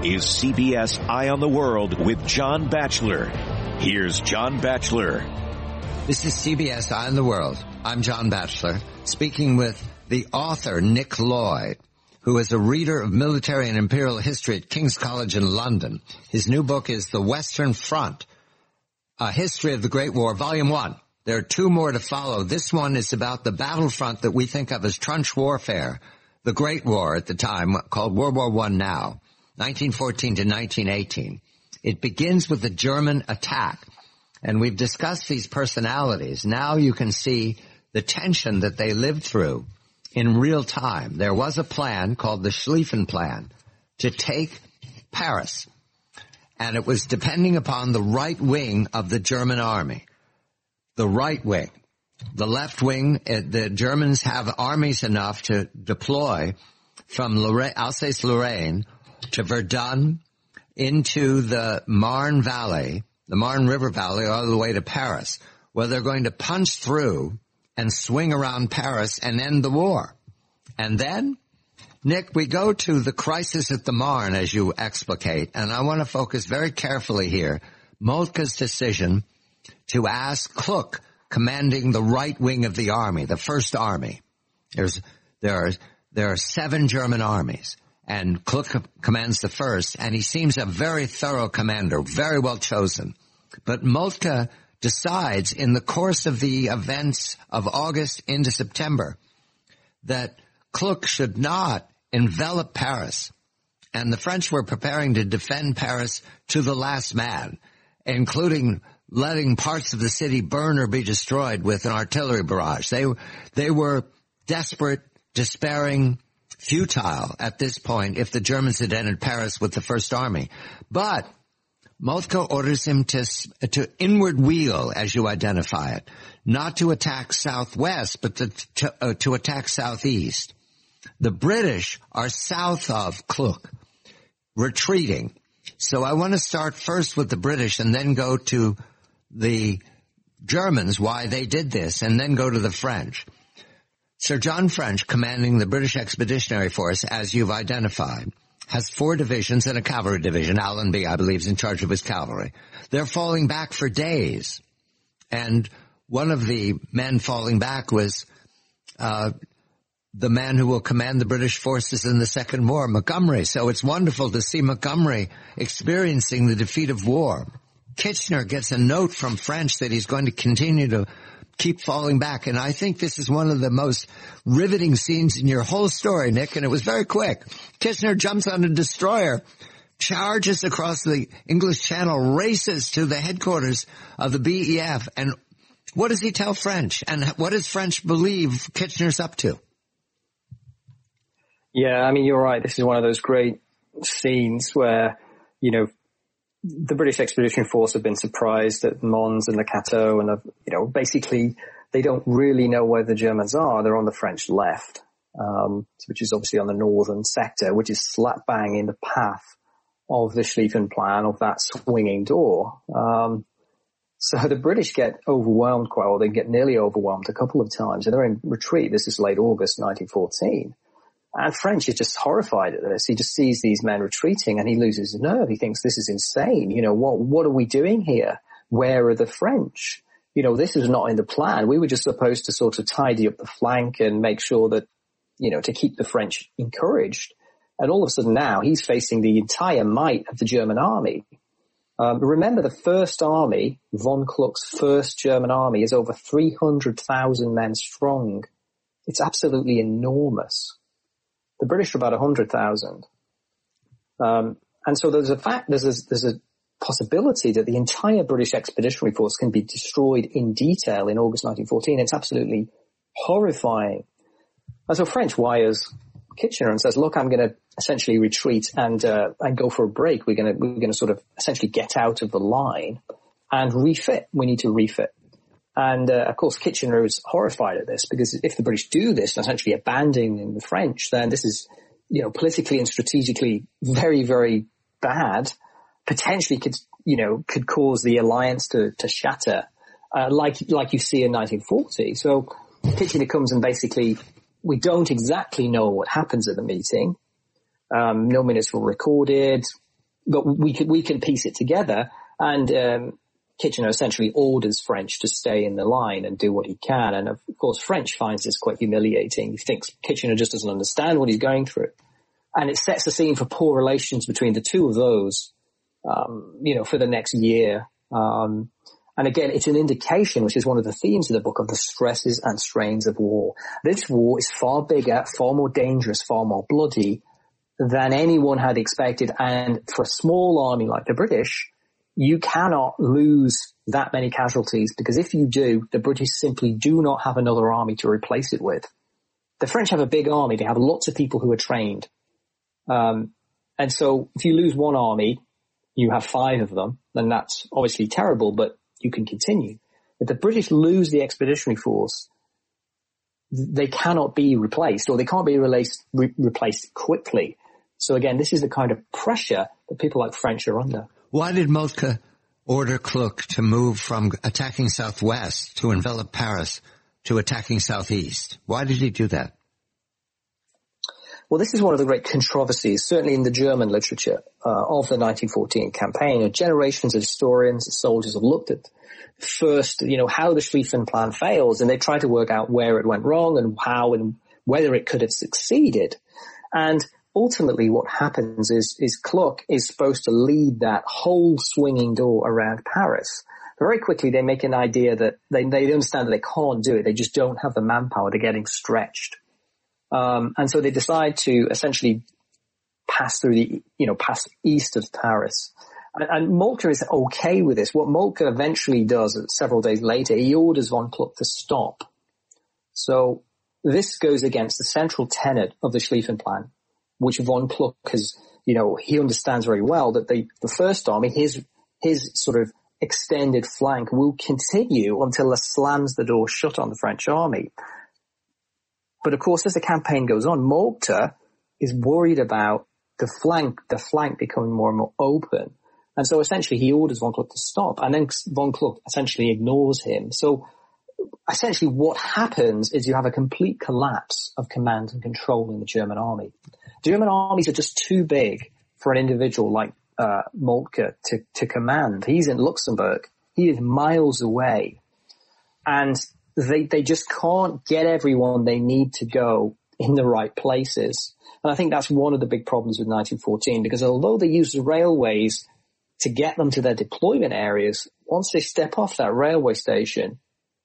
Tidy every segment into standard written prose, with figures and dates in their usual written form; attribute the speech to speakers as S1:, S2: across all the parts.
S1: is CBS Eye on the World with John Batchelor. Here's John Batchelor.
S2: This is CBS Eye on the World. I'm John Batchelor, speaking with the author Nick Lloyd, who is a reader of military and imperial history at King's College in London. His new book is The Western Front, A History of the Great War, Volume 1. There are two more to follow. This one is about the battlefront that we think of as trench warfare, the Great War at the time, called World War I now, 1914 to 1918. It begins with the German attack, and we've discussed these personalities. Now you can see the tension that they lived through in real time. There was a plan called the Schlieffen Plan to take Paris, and it was depending upon the right wing of the German army. The right wing. The left wing, the Germans have armies enough to deploy from Alsace-Lorraine to Verdun into the Marne Valley, the Marne River Valley, all the way to Paris, where they're going to punch through and swing around Paris and end the war. And then, Nick, we go to the crisis at the Marne, as you explicate, and I want to focus very carefully here. Moltke's decision to ask Kluck, commanding the right wing of the army, the First Army. There are 7 German armies, and Kluck commands the first, and he seems a very thorough commander, very well chosen. But Moltke decides in the course of the events of August into September that Kluck should not envelop Paris, and the French were preparing to defend Paris to the last man, including letting parts of the city burn or be destroyed with an artillery barrage. They were desperate, despairing, futile at this point if the Germans had entered Paris with the First Army. But Moltke orders him to inward wheel, as you identify it, not to attack southwest, but to attack southeast. The British are south of Kluck, retreating. So I want to start first with the British and then go to the Germans, why they did this, and then go to the French. Sir John French, commanding the British Expeditionary Force, as you've identified, has 4 divisions and a cavalry division. Allenby, I believe, is in charge of his cavalry. They're falling back for days. And one of the men falling back was the man who will command the British forces in the Second War, Montgomery. So it's wonderful to see Montgomery experiencing the defeat of war. Kitchener gets a note from French that he's going to continue to keep falling back. And I think this is one of the most riveting scenes in your whole story, Nick, and it was very quick. Kitchener jumps on a destroyer, charges across the English Channel, races to the headquarters of the BEF. And what does he tell French? And what does French believe Kitchener's up to?
S3: Yeah, I mean, you're right. This is one of those great scenes where, the British Expeditionary Force have been surprised at Mons and the Cateau, and basically they don't really know where the Germans are. They're on the French left, which is obviously on the northern sector, which is slap bang in the path of the Schlieffen Plan, of that swinging door. So the British get overwhelmed they get nearly overwhelmed a couple of times, and they're in retreat. This is late August 1914. And French is just horrified at this. He just sees these men retreating and he loses his nerve. He thinks this is insane. What are we doing here? Where are the French? This is not in the plan. We were just supposed to sort of tidy up the flank and make sure that, to keep the French encouraged. And all of a sudden now he's facing the entire might of the German army. Remember, the First Army, von Kluck's first German army, is over 300,000 men strong. It's absolutely enormous. The British are about 100,000. And so there's a possibility that the entire British Expeditionary Force can be destroyed in detail in August 1914. It's absolutely horrifying. And so French wires Kitchener and says, look, I'm going to essentially retreat and go for a break. We're going to sort of essentially get out of the line and refit. We need to refit. And, of course, Kitchener is horrified at this because if the British do this, essentially abandoning the French, then this is, politically and strategically very, very bad. Potentially could cause the alliance to shatter, like you see in 1940. So Kitchener comes and basically, we don't exactly know what happens at the meeting. No minutes were recorded. but we can piece it together. And Kitchener essentially orders French to stay in the line and do what he can. And of course, French finds this quite humiliating. He thinks Kitchener just doesn't understand what he's going through. And it sets the scene for poor relations between the two of those, for the next year. And again, it's an indication, which is one of the themes of the book, of the stresses and strains of war. This war is far bigger, far more dangerous, far more bloody than anyone had expected. And for a small army like the British, you cannot lose that many casualties, because if you do, the British simply do not have another army to replace it with. The French have a big army. They have lots of people who are trained. And so if you lose one army, you have 5 of them, then that's obviously terrible, but you can continue. If the British lose the expeditionary force, they cannot be replaced, or they can't be replaced quickly. So again, this is the kind of pressure that people like French are under.
S2: Why did Moltke order Kluck to move from attacking southwest to envelop Paris to attacking southeast? Why did he do that?
S3: Well, this is one of the great controversies, certainly in the German literature of the 1914 campaign. Generations of historians and soldiers have looked at first, how the Schlieffen Plan fails, and they try to work out where it went wrong and how and whether it could have succeeded. And ultimately what happens is Kluck is supposed to lead that whole swinging door around Paris. Very quickly they make an idea that they understand that they can't do it. They just don't have the manpower. They're getting stretched. And so they decide to essentially pass through pass east of Paris. And Moltke is okay with this. What Moltke eventually does several days later, he orders von Kluck to stop. So this goes against the central tenet of the Schlieffen Plan, which von Kluck has, he understands very well that the First Army, his sort of extended flank will continue until it slams the door shut on the French army. But of course, as the campaign goes on, Moltke is worried about the flank becoming more and more open. And so essentially he orders von Kluck to stop, and then von Kluck essentially ignores him. So essentially what happens is you have a complete collapse of command and control in the German army. German armies are just too big for an individual like Moltke to command. He's in Luxembourg. He is miles away. And they just can't get everyone they need to go in the right places. And I think that's one of the big problems with 1914, because although they use the railways to get them to their deployment areas, once they step off that railway station,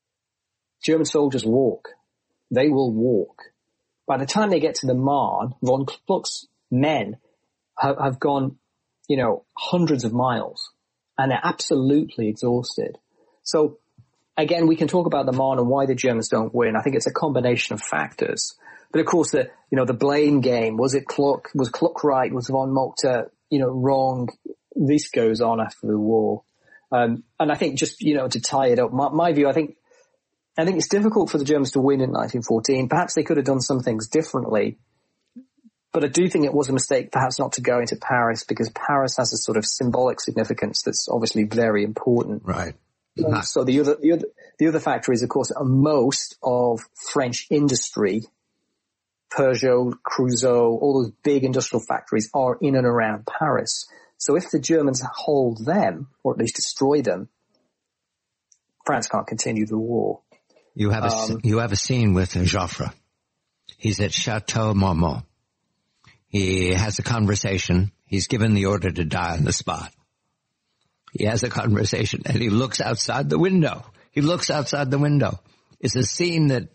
S3: German soldiers walk. They will walk. By the time they get to the Marne, von Kluck's men have gone, hundreds of miles, and they're absolutely exhausted. So again, we can talk about the Marne and why the Germans don't win. I think it's a combination of factors. But of course, the blame game, was Kluck right? Was von Moltke, wrong? This goes on after the war. And I think just, to tie it up, my view, I think it's difficult for the Germans to win in 1914. Perhaps they could have done some things differently. But I do think it was a mistake perhaps not to go into Paris, because Paris has a sort of symbolic significance that's obviously very important.
S2: Right.
S3: So the other factor is, of course, most of French industry, Peugeot, Creusot, all those big industrial factories are in and around Paris. So if the Germans hold them, or at least destroy them, France can't continue the war.
S2: You have a scene with Joffre. He's at Chateau Marmont. He has a conversation. He's given the order to die on the spot. He has a conversation, and he looks outside the window. It's a scene that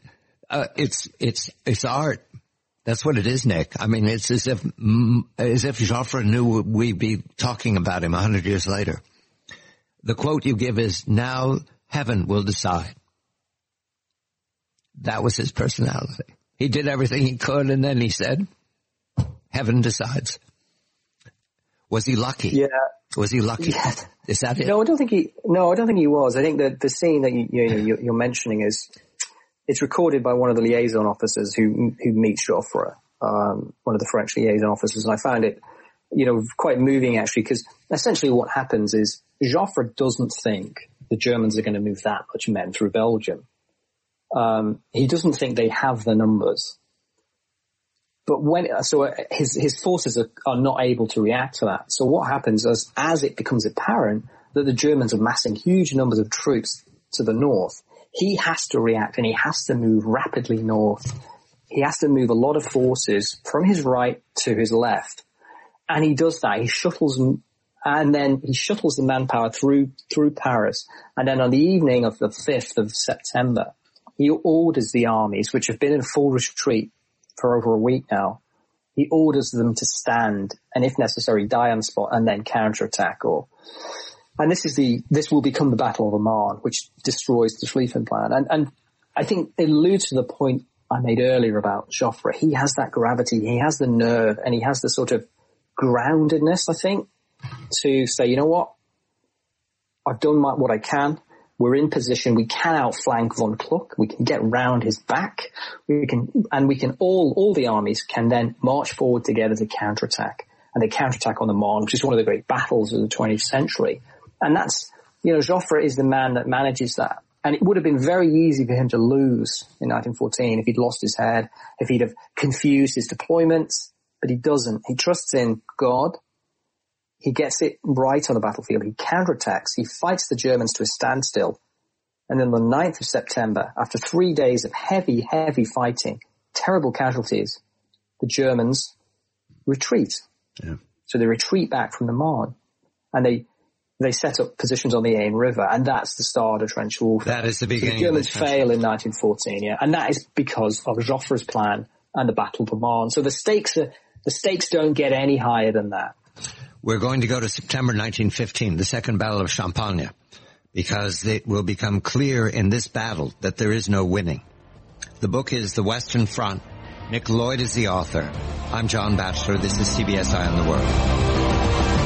S2: it's art. That's what it is, Nick. I mean, it's as if Joffre knew we'd be talking about him 100 years later. The quote you give is, "Now heaven will decide." That was his personality. He did everything he could, and then he said, "Heaven decides." Was he lucky?
S3: Yeah.
S2: Was he lucky?
S3: Yeah.
S2: Is that it?
S3: No, I don't think he was. I think that the scene that you're mentioning it's recorded by one of the liaison officers who meets Joffre, one of the French liaison officers, and I found it, quite moving actually, because essentially what happens is Joffre doesn't think the Germans are going to move that much men through Belgium. He doesn't think they have the numbers. his forces are not able to react to that. So what happens as it becomes apparent that the Germans are massing huge numbers of troops to the north, he has to react and he has to move rapidly north. He has to move a lot of forces from his right to his left. And he does that. He shuttles the manpower through Paris. And then on the evening of the 5th of September, he orders the armies, which have been in full retreat for over a week now, he orders them to stand and, if necessary, die on spot and then counterattack. And this will become the Battle of the Marne, which destroys the Schlieffen Plan. And I think it alludes to the point I made earlier about Joffre. He has that gravity, he has the nerve, and he has the sort of groundedness, I think, to say, you know what, I've done what I can. We're in position. We can outflank von Kluck. We can get round his back. All the armies can then march forward together to counterattack. And they counterattack on the Marne, which is one of the great battles of the 20th century. And that's, Joffre is the man that manages that. And it would have been very easy for him to lose in 1914 if he'd lost his head, if he'd have confused his deployments. But he doesn't. He trusts in God. He gets it right on the battlefield. He counterattacks. He fights the Germans to a standstill. And then on the 9th of September, after 3 days of heavy, heavy fighting, terrible casualties, the Germans retreat. Yeah. So they retreat back from the Marne. And they set up positions on the Aisne River. And that's the start of trench warfare.
S2: That is the beginning.
S3: So the Germans fail in 1914, yeah. And that is because of Joffre's plan and the Battle of the Marne. So the stakes don't get any higher than that.
S2: We're going to go to September 1915, the Second Battle of Champagne, because it will become clear in this battle that there is no winning. The book is The Western Front. Nick Lloyd is the author. I'm John Batchelor. This is CBS Eye on the World.